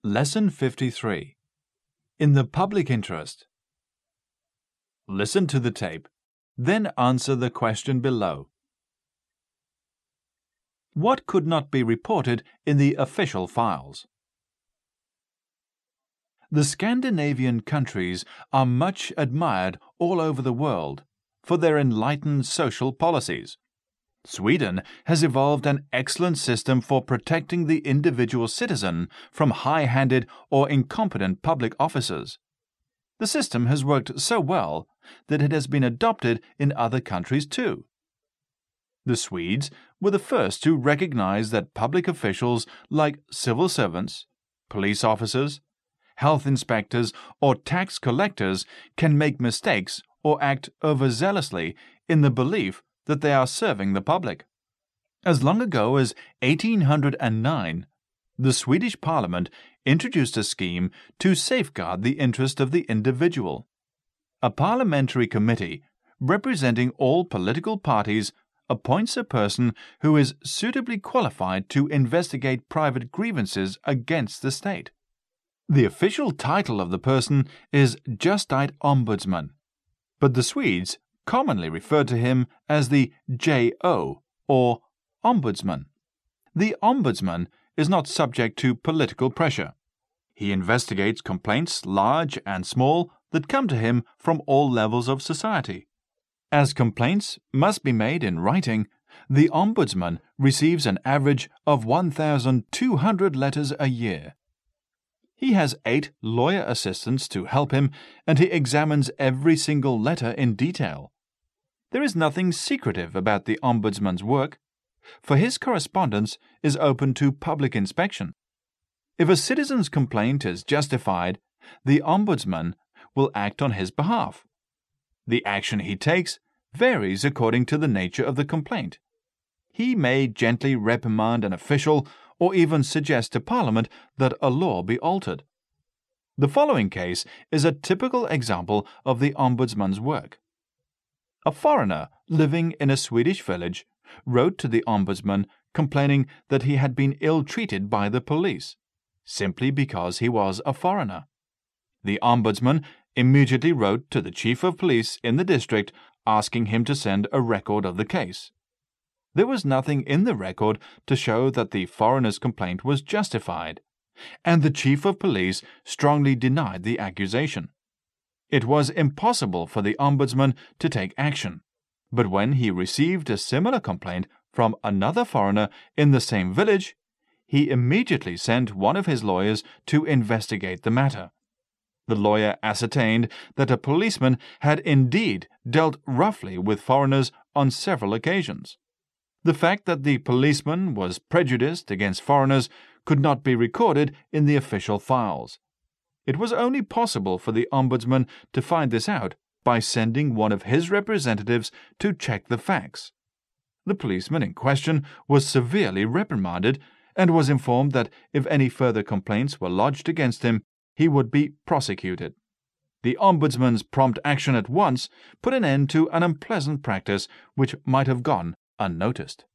Lesson 53. In the public interest. Listen to the tape, then answer the question below. What could not be reported in the official files? The Scandinavian countries are much admired all over the world for their enlightened social policies. Sweden has evolved an excellent system for protecting the individual citizen from high-handed or incompetent public officers. The system has worked so well that it has been adopted in other countries too. The Swedes were the first to recognize that public officials like civil servants, police officers, health inspectors, or tax collectors can make mistakes or act overzealously in the belief that they are serving the public. As long ago as 1809, the Swedish Parliament introduced a scheme to safeguard the interest of the individual. A parliamentary committee, representing all political parties, appoints a person who is suitably qualified to investigate private grievances against the state. The official title of the person is Justitieombudsman, but the Swedes commonly refer to him as the J.O. or Ombudsman. The Ombudsman is not subject to political pressure. He investigates complaints, large and small, that come to him from all levels of society. As complaints must be made in writing, the Ombudsman receives an average of 1,200 letters a year. He has 8 lawyer assistants to help him, and he examines every single letter in detail. There is nothing secretive about the Ombudsman's work, for his correspondence is open to public inspection. If a citizen's complaint is justified, the Ombudsman will act on his behalf. The action he takes varies according to the nature of the complaint. He may gently reprimand an official or even suggest to Parliament that a law be altered. The following case is a typical example of the Ombudsman's work. A foreigner living in a Swedish village wrote to the Ombudsman complaining that he had been ill-treated by the police, simply because he was a foreigner. The Ombudsman immediately wrote to the chief of police in the district asking him to send a record of the case. There was nothing in the record to show that the foreigner's complaint was justified, and the chief of police strongly denied the accusation. It was impossible for the Ombudsman to take action, but when he received a similar complaint from another foreigner in the same village, he immediately sent one of his lawyers to investigate the matter. The lawyer ascertained that a policeman had indeed dealt roughly with foreigners on several occasions. The fact that the policeman was prejudiced against foreigners could not be recorded in the official files. It was only possible for the Ombudsman to find this out by sending one of his representatives to check the facts. The policeman in question was severely reprimanded and was informed that if any further complaints were lodged against him, he would be prosecuted. The Ombudsman's prompt action at once put an end to an unpleasant practice which might have gone unnoticed.